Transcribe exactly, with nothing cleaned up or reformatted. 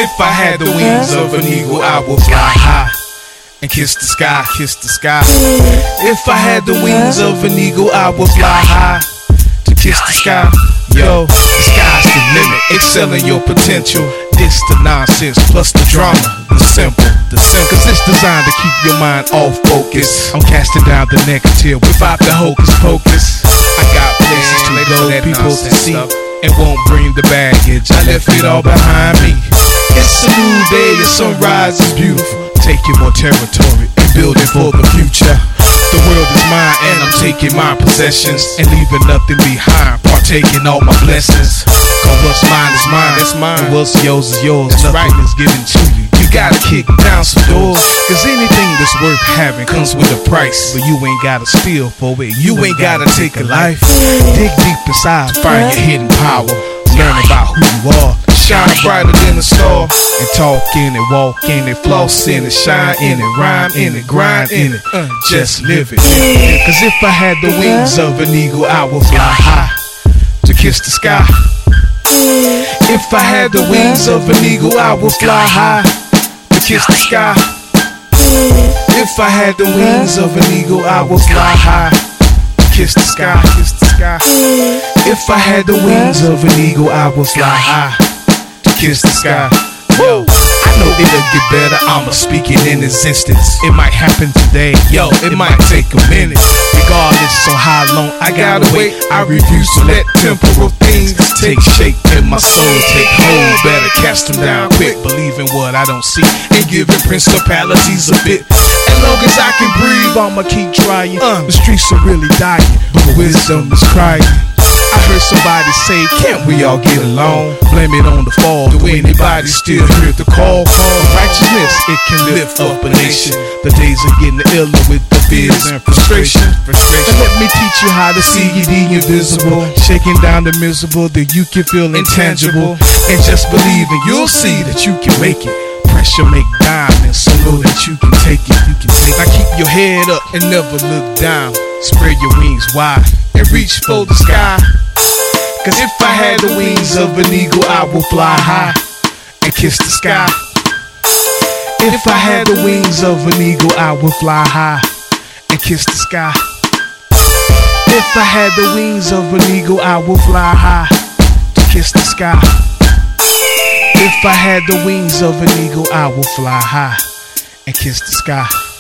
If I had the wings of an eagle, I would fly high and kiss the sky, kiss the sky. If I had the wings of an eagle, I would fly high to kiss the sky. Yo, the sky's the limit, excel in your potential. This the nonsense plus the drama, the simple, the simple. Cause it's designed to keep your mind off focus. I'm casting down the negative without the hocus pocus. I got places to go, people to see, and won't bring the baggage. I left it all behind me. It's a new day, the sunrise is beautiful. Taking more territory and building for the future. The world is mine and I'm taking my possessions and leaving nothing behind, partaking all my blessings. Cause what's mine is mine, that's mine, and what's yours is yours. That's nothing right. is given to you. You gotta kick down some doors, cause anything that's worth having comes with a price. But you ain't gotta steal for it, you ain't gotta take a life. Dig deep inside, find your hidden power. Learn about who you are, shine brighter than a star. And talk in it, walk in it, floss in it, shine in it, rhyme in it, grind in it, uh, just live it. Cause if I had the wings of an eagle, I would fly high to kiss the sky. If I had the wings of an eagle, I would fly high to kiss the sky. If I had the wings of an eagle, I would fly high to kiss the sky, kiss the sky. If I had the wings of an eagle, I would fly high to kiss the sky. Whoa, I know it'll get better, I'ma speak it in existence. It might happen today, yo, it might take a minute. Regardless of how long I gotta wait, I refuse to let temporal things take shape in my soul, take hold. Better cast them down quick, believe in what I don't see, and giving principalities a bit. As long as I can breathe, I'ma keep trying. uh, The streets are really dying, but wisdom is crying. I heard somebody say, can't we all get along? Blame it on the fall. Do anybody still hear the call? For righteousness, it can lift up a nation. The days are getting iller with the fears and frustration. And let me teach you how to see the invisible, shaking down the miserable that you can feel intangible. And just believe and you'll see that you can make it. Pressure make diamonds, so know that you can take it. You can take it. Now keep your head up and never look down. Spread your wings wide and reach for the sky. Cause if I had the wings of an eagle, I would fly high and kiss the sky. If I had the wings of an eagle, I would fly high and kiss the sky. If I had the wings of an eagle, I would fly high to kiss the sky. If I had the wings of an eagle, I would fly high and kiss the sky.